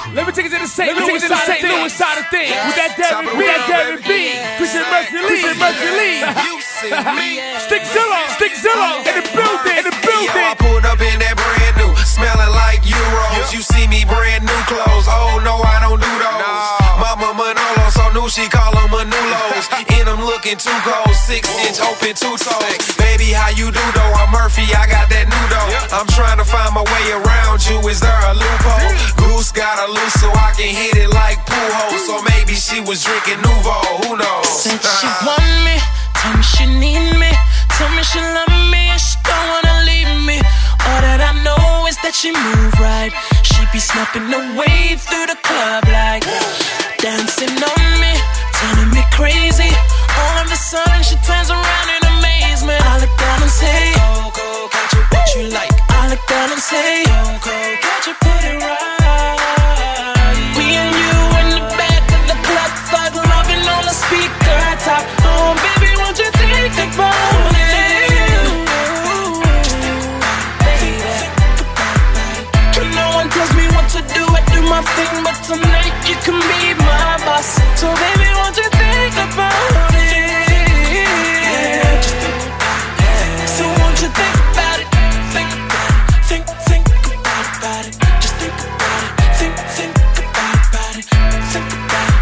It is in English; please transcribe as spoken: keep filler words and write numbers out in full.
Let me take it to the Saint Louis side of things. Louis side of things. With that David, with that David B. Christian Murphy Lee. Christian Murphy Lee. Stickzilla, Stickzilla in the building, in the building. Yo, I pulled up in that brand new, smelling like Euros. You see me brand new clothes. Oh no, I don't do those. Mama Manolo, so new she call them Manulos. And I'm looking too cold, six inch open two toes. Baby, how you do though? I'm Murphy, I got that new dough. I'm trying to find my way around you. Is there a loophole? Goose got her loose so I can hit it like pool holes. So maybe she was drinking Nouveau. Who knows? Said she want me, tell me she need me, tell me she love me and she don't wanna leave me. All that I know is that she move right. She be snapping away through the club like dancing on me, turning me crazy. All of a sudden she turns around in amazement. I look down and say, go, go, got you what you like. I look down and say, go, go, got you put it right. Me and you in the back of the club, thug loving on the speaker top. Oh baby, won't you think about it? Tells me what to do, I do my thing, but tonight you can be my boss. So baby, won't you think about it? So won't you think about it? Think about it, think, think about it. Just think about it, think, think about it, think about it.